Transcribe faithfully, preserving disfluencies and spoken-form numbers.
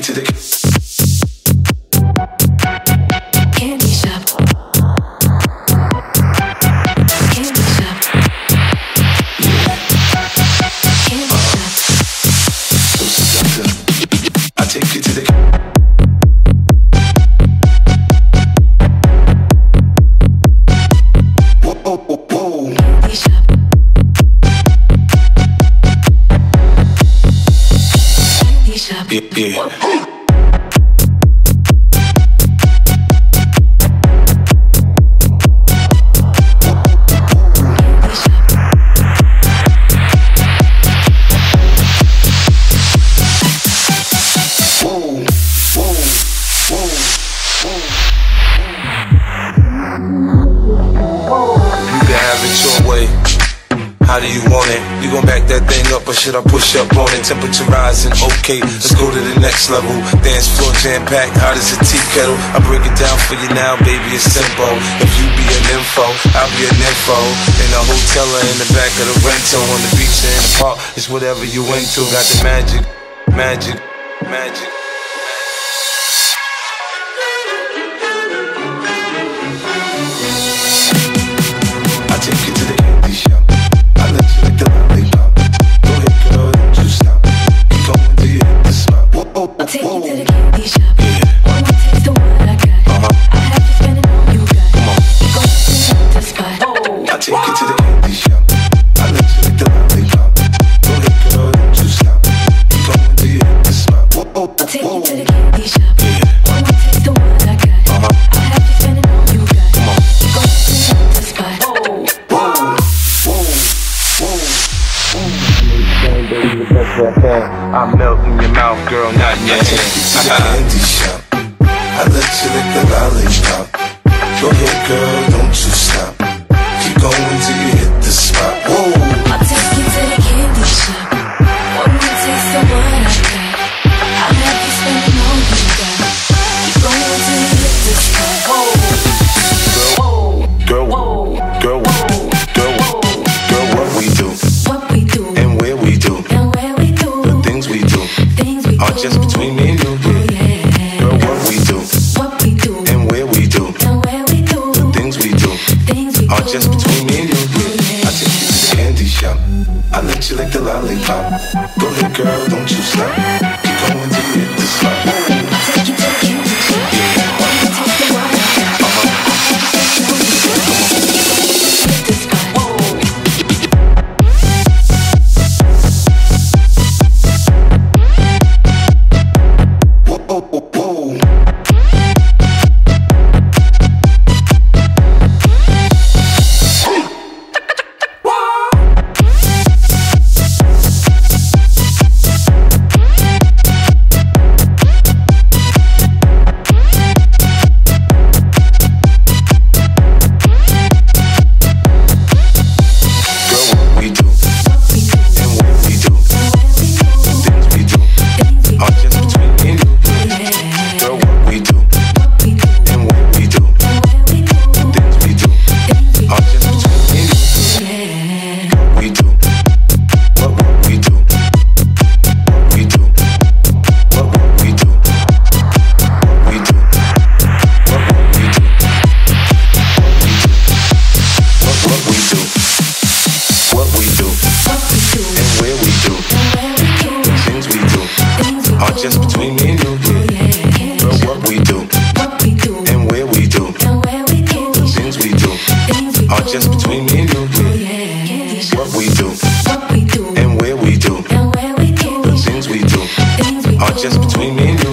to the candy shop. Candy shop. Candy shop. So seductive. I take you to the whoa, whoa, whoa, whoa. Candy shop. Candy shop. Yeah, yeah. How do you want it? You gon' back that thing up or should I push up on it? Temperature rising, okay, let's go to the next level. Dance floor jam-packed, hot as a tea kettle. I break it down for you now, baby, it's simple. If you be an info, I'll be an info. In a hotel or in the back of the rental, on the beach or in the park, it's whatever you into. Got the magic, magic, magic. I take you to the candy shop. I let you lick the lollipop. Go ahead, girl, don't you stop. Keep going till you hit the spot. Whoa, whoa, I'll take whoa. you to the candy shop. Yeah. One more taste of what I got. Uh-huh. I have you spending all you got. Come on. Go to the spot. I take you to the candy shop. I let you lick the lollipop. Go ahead, girl, don't you stop. Keep going till you hit the spot. Whoa, whoa, I'll take whoa. you to the candy shop. Yeah. One more taste of what I got. Uh-huh. I have you spending all you got. Come on. Go to the spot. Whoa, whoa, whoa. Baby, the best way I can. I melt in your mouth, girl, not in your I take you to the hand. candy shop. I let you lick the lollipop. Go ahead, girl, don't you stop. Keep going till you hit the spot. Whoa. I'll take you to the candy shop. One more taste of what I got. I'll have you spending all you got. Keep going till you hit the spot. Whoa. Girl, Whoa. girl, Whoa. girl, girl, what we do What we do and where we do, and where we do the things we do things we are do. just between me and you. Oh, yeah. Girl, what we do What we do and where we do, and where we do the things we do things we are do. just between me and you. I take you to the candy shop. I let you lick the lollipop. Go ahead, girl, don't you stop. Keep going till you hit the spot. Take you to the candy shop. One more taste of what I got. Uh-huh. Hit the spot. Whoa. Whoa, whoa, whoa. Girl, what we do and where we do, the things we do are just between me and you. Girl, what we do and where we do, the things we do are just between me and you. What we do, what what we do, what we do, what what we do, what we do, what what we do, what what we do, what we do, and where we do, the things we do are just between me and you. Yeah. Girl, what we do and where we do, the things we do are just between me and you. Yeah. What we do and where we do, the things we do are just between me and you.